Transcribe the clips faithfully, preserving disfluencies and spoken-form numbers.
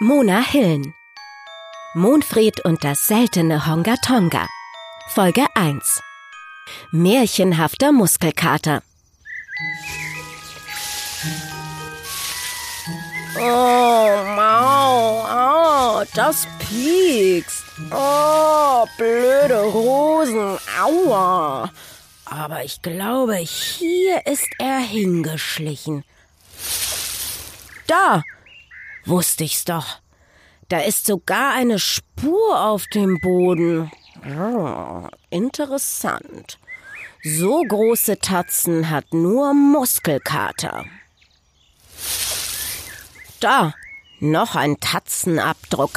Mona Hillen. Monfred und das seltene Honga Tonga. Folge eins. Märchenhafter Muskelkater. Oh, Mau, oh, das piekst. Oh, blöde Rosen, aua. Aber ich glaube, hier ist er hingeschlichen. Da, wusste ich's doch. Da ist sogar eine Spur auf dem Boden. Oh, interessant. So große Tatzen hat nur Muskelkater. Da, noch ein Tatzenabdruck.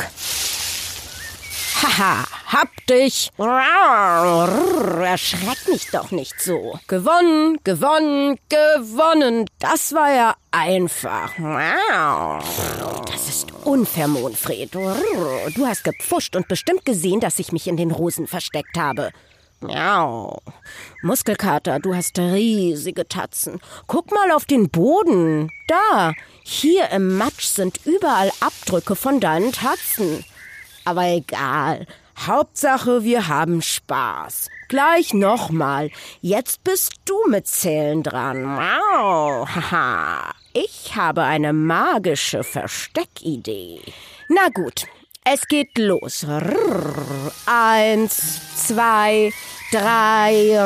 Haha, hab dich. Erschreck mich doch nicht so. Gewonnen, gewonnen, gewonnen. Das war ja einfach. Das ist unfair, Monfred. Du hast gepfuscht und bestimmt gesehen, dass ich mich in den Rosen versteckt habe. Miau. Muskelkater, du hast riesige Tatzen. Guck mal auf den Boden. Da, hier im Matsch sind überall Abdrücke von deinen Tatzen. Aber egal. Hauptsache, wir haben Spaß. Gleich nochmal. Jetzt bist du mit Zählen dran. Wow. Haha. Ich habe eine magische Versteckidee. Na gut, es geht los. Eins, zwei, drei,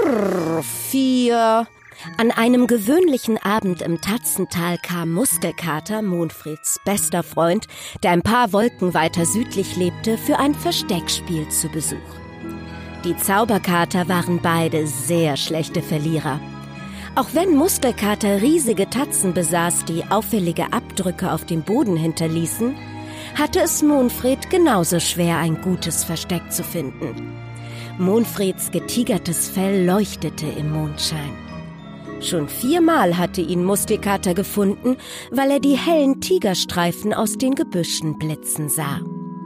vier. An einem gewöhnlichen Abend im Tatzental kam Muskelkater, Monfreds bester Freund, der ein paar Wolken weiter südlich lebte, für ein Versteckspiel zu Besuch. Die Zauberkater waren beide sehr schlechte Verlierer. Auch wenn Muskelkater riesige Tatzen besaß, die auffällige Abdrücke auf dem Boden hinterließen, hatte es Monfred genauso schwer, ein gutes Versteck zu finden. Monfreds getigertes Fell leuchtete im Mondschein. Schon viermal hatte ihn Muskelkater gefunden, weil er die hellen Tigerstreifen aus den Gebüschen blitzen sah.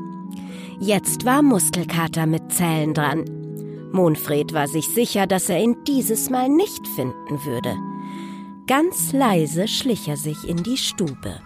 Jetzt war Muskelkater mit Zählen dran. Monfred war sich sicher, dass er ihn dieses Mal nicht finden würde. Ganz leise schlich er sich in die Stube.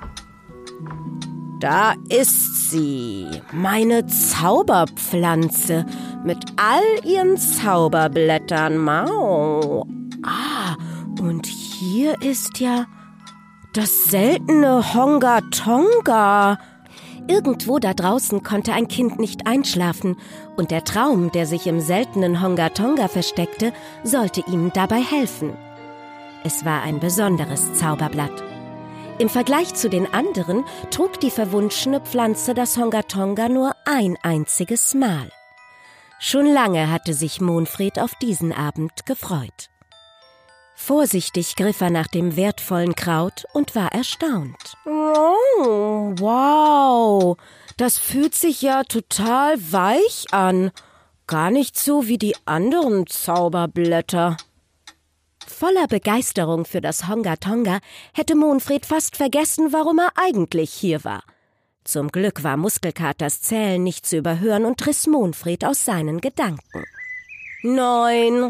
Da ist sie, meine Zauberpflanze mit all ihren Zauberblättern. Mau. Ah, und hier ist ja das seltene Honga Tonga. Irgendwo da draußen konnte ein Kind nicht einschlafen und der Traum, der sich im seltenen Honga Tonga versteckte, sollte ihm dabei helfen. Es war ein besonderes Zauberblatt. Im Vergleich zu den anderen trug die verwunschene Pflanze das Honga Tonga nur ein einziges Mal. Schon lange hatte sich Monfred auf diesen Abend gefreut. Vorsichtig griff er nach dem wertvollen Kraut und war erstaunt. Oh, wow, das fühlt sich ja total weich an. Gar nicht so wie die anderen Zauberblätter. Voller Begeisterung für das Honga Tonga hätte Monfred fast vergessen, warum er eigentlich hier war. Zum Glück war Muskelkaters Zählen nicht zu überhören und riss Monfred aus seinen Gedanken. Neun,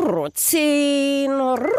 zehn,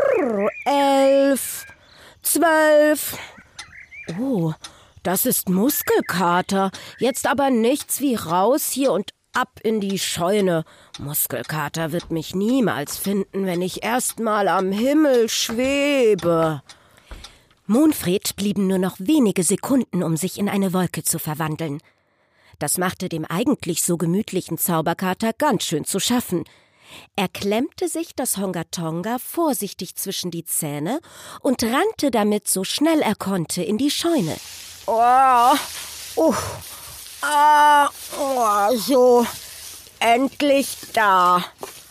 elf, zwölf. Oh, das ist Muskelkater. Jetzt aber nichts wie raus hier und ab in die Scheune. Muskelkater wird mich niemals finden, wenn ich erst mal am Himmel schwebe. Monfred blieben nur noch wenige Sekunden, um sich in eine Wolke zu verwandeln. Das machte dem eigentlich so gemütlichen Zauberkater ganz schön zu schaffen. Er klemmte sich das Honga Tonga vorsichtig zwischen die Zähne und rannte damit so schnell er konnte in die Scheune. Oh, uh, ah, oh, so, endlich da.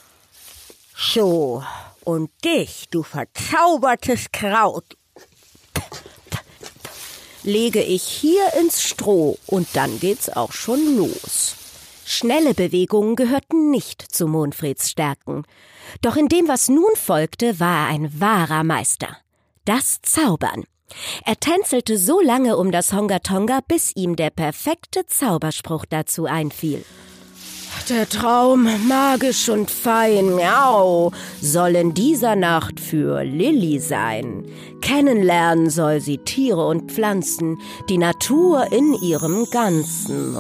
So, und dich, du verzaubertes Kraut, lege ich hier ins Stroh und dann geht's auch schon los. Schnelle Bewegungen gehörten nicht zu Monfreds Stärken. Doch in dem, was nun folgte, war er ein wahrer Meister. Das Zaubern. Er tänzelte so lange um das Honga Tonga, bis ihm der perfekte Zauberspruch dazu einfiel. Der Traum, magisch und fein, miau, soll in dieser Nacht für Lilli sein. Kennenlernen soll sie Tiere und Pflanzen, die Natur in ihrem Ganzen.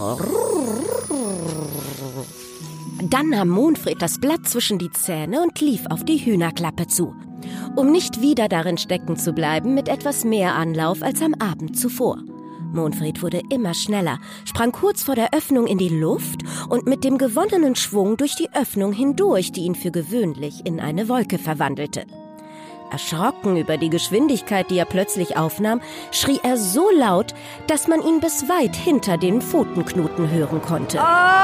Dann nahm Monfred das Blatt zwischen die Zähne und lief auf die Hühnerklappe zu, um nicht wieder darin stecken zu bleiben mit etwas mehr Anlauf als am Abend zuvor. Monfred wurde immer schneller, sprang kurz vor der Öffnung in die Luft und mit dem gewonnenen Schwung durch die Öffnung hindurch, die ihn für gewöhnlich in eine Wolke verwandelte. Erschrocken über die Geschwindigkeit, die er plötzlich aufnahm, schrie er so laut, dass man ihn bis weit hinter den Pfotenknoten hören konnte.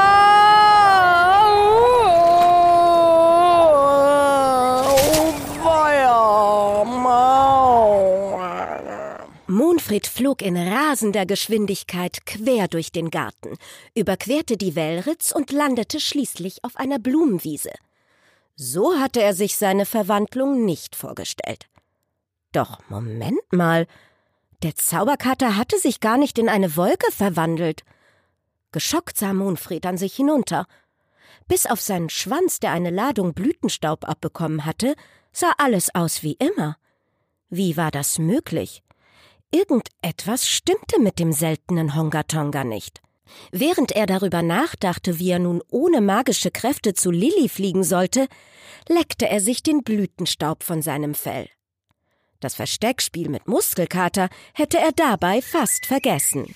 Monfred flog in rasender Geschwindigkeit quer durch den Garten, überquerte die Wellritz und landete schließlich auf einer Blumenwiese. So hatte er sich seine Verwandlung nicht vorgestellt. Doch Moment mal, der Zauberkater hatte sich gar nicht in eine Wolke verwandelt. Geschockt sah Monfred an sich hinunter. Bis auf seinen Schwanz, der eine Ladung Blütenstaub abbekommen hatte, sah alles aus wie immer. Wie war das möglich? Irgendetwas stimmte mit dem seltenen Hongatonga nicht. Während er darüber nachdachte, wie er nun ohne magische Kräfte zu Lilli fliegen sollte, leckte er sich den Blütenstaub von seinem Fell. Das Versteckspiel mit Muskelkater hätte er dabei fast vergessen.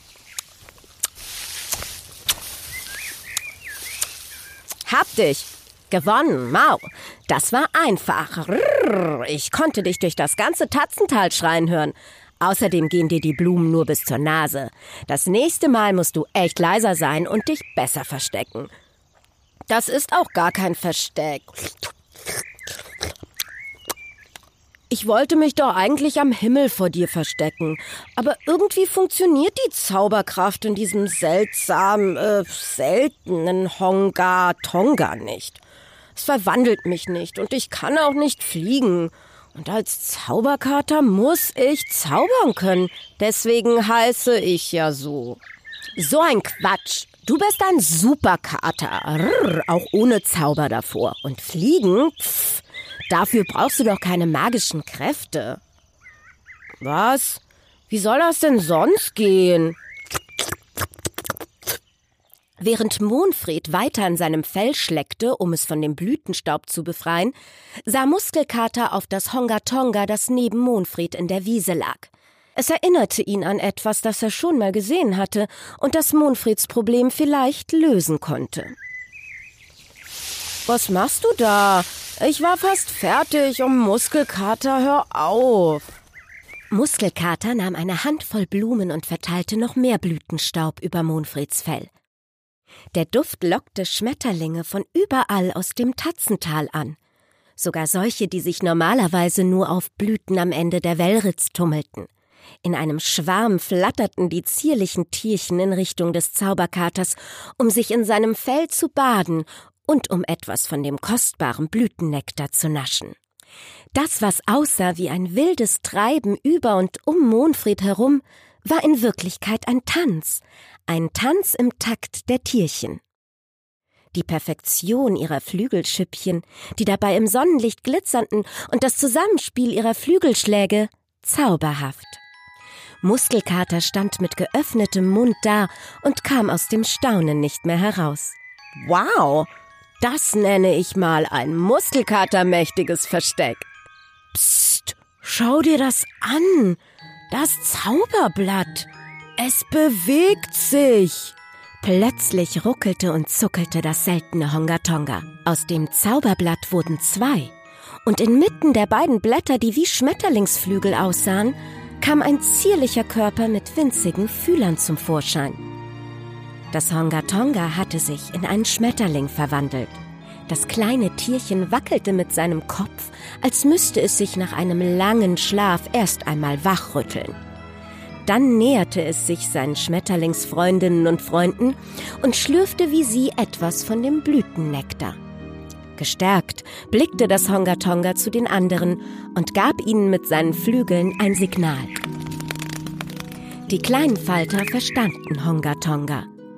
Hab dich! Gewonnen, Mau! Das war einfach. Ich konnte dich durch das ganze Tatzental schreien hören. Außerdem gehen dir die Blumen nur bis zur Nase. Das nächste Mal musst du echt leiser sein und dich besser verstecken. Das ist auch gar kein Versteck. Ich wollte mich doch eigentlich am Himmel vor dir verstecken. Aber irgendwie funktioniert die Zauberkraft in diesem seltsamen, äh, seltenen Hongatonga nicht. Es verwandelt mich nicht und ich kann auch nicht fliegen. Und als Zauberkater muss ich zaubern können. Deswegen heiße ich ja so. So ein Quatsch. Du bist ein Superkater. Rrr, auch ohne Zauber davor. Und fliegen? Pff, dafür brauchst du doch keine magischen Kräfte. Was? Wie soll das denn sonst gehen? Während Monfred weiter an seinem Fell schleckte, um es von dem Blütenstaub zu befreien, sah Muskelkater auf das Hongatonga, das neben Monfred in der Wiese lag. Es erinnerte ihn an etwas, das er schon mal gesehen hatte und das Monfreds Problem vielleicht lösen konnte. Was machst du da? Ich war fast fertig. Um Muskelkater, hör auf. Muskelkater nahm eine Handvoll Blumen und verteilte noch mehr Blütenstaub über Monfreds Fell. Der Duft lockte Schmetterlinge von überall aus dem Tatzental an. Sogar solche, die sich normalerweise nur auf Blüten am Ende der Wellritz tummelten. In einem Schwarm flatterten die zierlichen Tierchen in Richtung des Zauberkaters, um sich in seinem Fell zu baden und um etwas von dem kostbaren Blütennektar zu naschen. Das, was aussah wie ein wildes Treiben über und um Monfred herum, war in Wirklichkeit ein Tanz, ein Tanz im Takt der Tierchen. Die Perfektion ihrer Flügelschüppchen, die dabei im Sonnenlicht glitzerten, und das Zusammenspiel ihrer Flügelschläge, zauberhaft. Muskelkater stand mit geöffnetem Mund da und kam aus dem Staunen nicht mehr heraus. Wow, das nenne ich mal ein muskelkatermächtiges Versteck. Psst, schau dir das an, das Zauberblatt. Es bewegt sich. Plötzlich ruckelte und zuckelte das seltene Hongatonga. Aus dem Zauberblatt wurden zwei. Und inmitten der beiden Blätter, die wie Schmetterlingsflügel aussahen, kam ein zierlicher Körper mit winzigen Fühlern zum Vorschein. Das Hongatonga hatte sich in einen Schmetterling verwandelt. Das kleine Tierchen wackelte mit seinem Kopf, als müsste es sich nach einem langen Schlaf erst einmal wachrütteln. Dann näherte es sich seinen Schmetterlingsfreundinnen und Freunden und schlürfte wie sie etwas von dem Blütennektar. Gestärkt blickte das Hongatonga zu den anderen und gab ihnen mit seinen Flügeln ein Signal. Die kleinen Falter verstanden Hongatonga.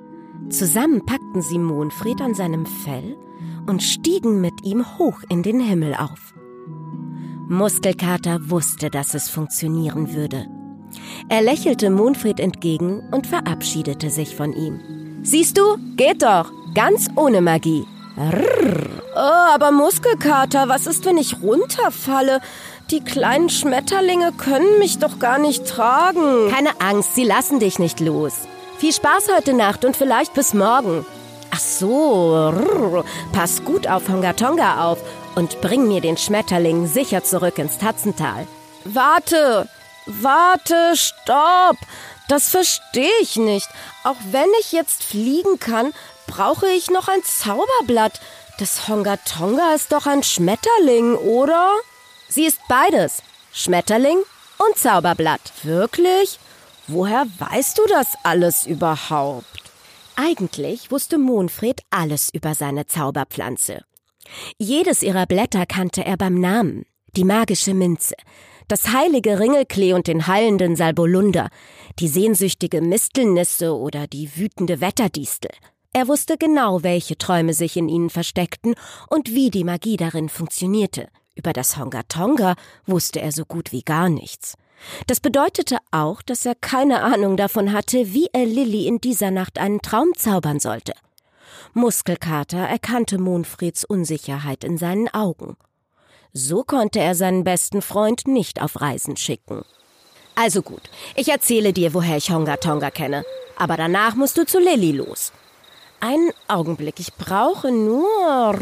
Zusammen packten sie Monfred an seinem Fell und stiegen mit ihm hoch in den Himmel auf. Muskelkater wusste, dass es funktionieren würde. Er lächelte Monfred entgegen und verabschiedete sich von ihm. »Siehst du, geht doch, ganz ohne Magie.« Rrr. Oh, aber Muskelkater, was ist, wenn ich runterfalle? Die kleinen Schmetterlinge können mich doch gar nicht tragen. Keine Angst, sie lassen dich nicht los. Viel Spaß heute Nacht und vielleicht bis morgen. Ach so, rrr. Pass gut auf Hongatonga auf und bring mir den Schmetterling sicher zurück ins Tatzental. Warte, warte, stopp. Das verstehe ich nicht. Auch wenn ich jetzt fliegen kann, brauche ich noch ein Zauberblatt. Das Hongatonga ist doch ein Schmetterling, oder? Sie ist beides, Schmetterling und Zauberblatt. Wirklich? Woher weißt du das alles überhaupt? Eigentlich wusste Monfred alles über seine Zauberpflanze. Jedes ihrer Blätter kannte er beim Namen. Die magische Minze, das heilige Ringelklee und den heilenden Salbolunder, die sehnsüchtige Mistelnisse oder die wütende Wetterdistel. Er wusste genau, welche Träume sich in ihnen versteckten und wie die Magie darin funktionierte. Über das Hongatonga wusste er so gut wie gar nichts. Das bedeutete auch, dass er keine Ahnung davon hatte, wie er Lilli in dieser Nacht einen Traum zaubern sollte. Muskelkater erkannte Monfreds Unsicherheit in seinen Augen. So konnte er seinen besten Freund nicht auf Reisen schicken. Also gut, ich erzähle dir, woher ich Hongatonga kenne, aber danach musst du zu Lilli los. Einen Augenblick, ich brauche nur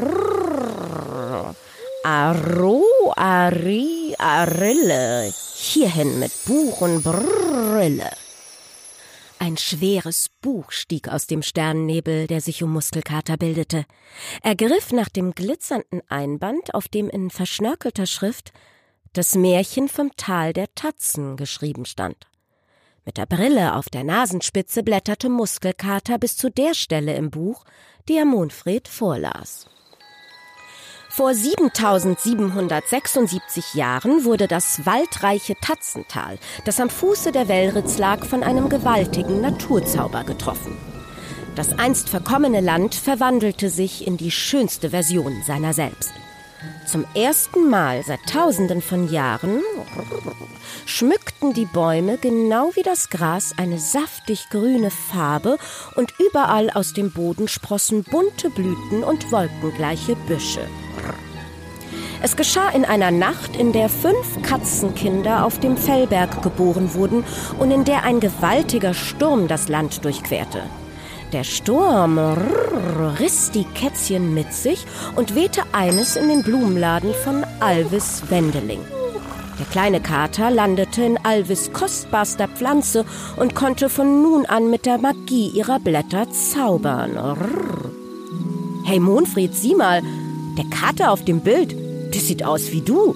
Aro, Ari, Arille. Hierhin mit Buch und Brille. Ein schweres Buch stieg aus dem Sternennebel, der sich um Muskelkater bildete. Er griff nach dem glitzernden Einband, auf dem in verschnörkelter Schrift das Märchen vom Tal der Tatzen geschrieben stand. Mit der Brille auf der Nasenspitze blätterte Muskelkater bis zu der Stelle im Buch, die er Monfred vorlas. Vor siebentausendsiebenhundertsechsundsiebzig Jahren wurde das waldreiche Tatzental, das am Fuße der Wellritz lag, von einem gewaltigen Naturzauber getroffen. Das einst verkommene Land verwandelte sich in die schönste Version seiner selbst. Zum ersten Mal seit Tausenden von Jahren schmückten die Bäume genau wie das Gras eine saftig grüne Farbe und überall aus dem Boden sprossen bunte Blüten und wolkengleiche Büsche. Es geschah in einer Nacht, in der fünf Katzenkinder auf dem Fellberg geboren wurden und in der ein gewaltiger Sturm das Land durchquerte. Der Sturm riss die Kätzchen mit sich und wehte eines in den Blumenladen von Alvis Wendeling. Der kleine Kater landete in Alvis kostbarster Pflanze und konnte von nun an mit der Magie ihrer Blätter zaubern. Hey Monfred, sieh mal, der Kater auf dem Bild, der sieht aus wie du.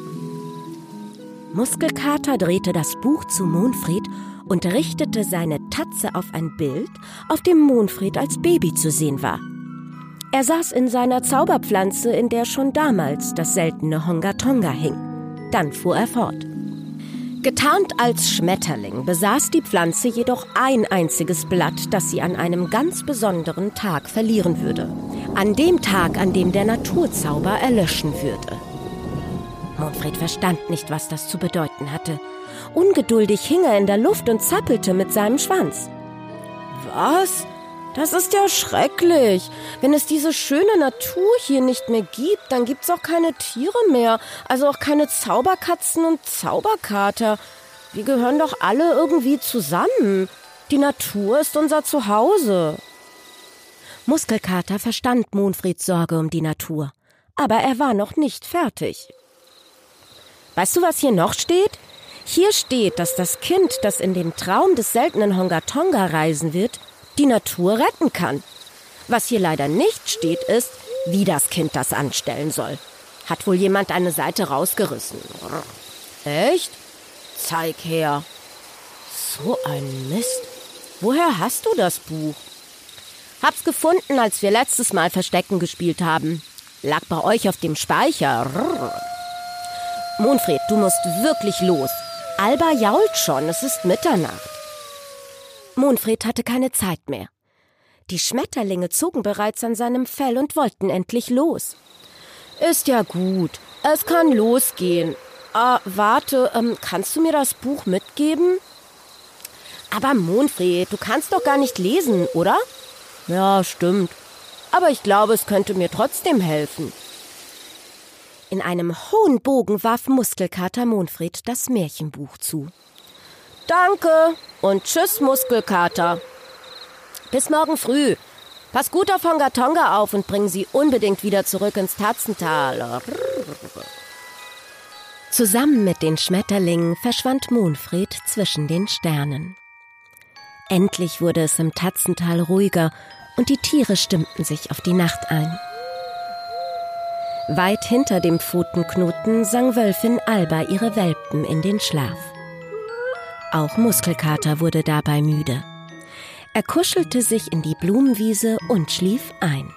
Muskelkater drehte das Buch zu Monfred und richtete seine Tatze auf ein Bild, auf dem Monfred als Baby zu sehen war. Er saß in seiner Zauberpflanze, in der schon damals das seltene Hongatonga hing. Dann fuhr er fort. Getarnt als Schmetterling besaß die Pflanze jedoch ein einziges Blatt, das sie an einem ganz besonderen Tag verlieren würde. An dem Tag, an dem der Naturzauber erlöschen würde. Monfred verstand nicht, was das zu bedeuten hatte. Ungeduldig hing er in der Luft und zappelte mit seinem Schwanz. Was? Das ist ja schrecklich. Wenn es diese schöne Natur hier nicht mehr gibt, dann gibt's auch keine Tiere mehr. Also auch keine Zauberkatzen und Zauberkater. Wir gehören doch alle irgendwie zusammen. Die Natur ist unser Zuhause. Muskelkater verstand Monfreds Sorge um die Natur. Aber er war noch nicht fertig. Weißt du, was hier noch steht? Hier steht, dass das Kind, das in den Traum des seltenen Hongatonga reisen wird, die Natur retten kann. Was hier leider nicht steht, ist, wie das Kind das anstellen soll. Hat wohl jemand eine Seite rausgerissen. Echt? Zeig her. So ein Mist. Woher hast du das Buch? Hab's gefunden, als wir letztes Mal Verstecken gespielt haben. Lag bei euch auf dem Speicher. Monfred, du musst wirklich los. Alba jault schon, es ist Mitternacht. Monfred hatte keine Zeit mehr. Die Schmetterlinge zogen bereits an seinem Fell und wollten endlich los. Ist ja gut, es kann losgehen. Ah, warte, ähm, kannst du mir das Buch mitgeben? Aber Monfred, du kannst doch gar nicht lesen, oder? Ja, stimmt. Aber ich glaube, es könnte mir trotzdem helfen. In einem hohen Bogen warf Muskelkater Monfred das Märchenbuch zu. Danke und tschüss, Muskelkater. Bis morgen früh. Pass gut auf Hongatonga auf und bring sie unbedingt wieder zurück ins Tatzental. Zusammen mit den Schmetterlingen verschwand Monfred zwischen den Sternen. Endlich wurde es im Tatzental ruhiger und die Tiere stimmten sich auf die Nacht ein. Weit hinter dem Pfotenknoten sang Wölfin Alba ihre Welpen in den Schlaf. Auch Muskelkater wurde dabei müde. Er kuschelte sich in die Blumenwiese und schlief ein.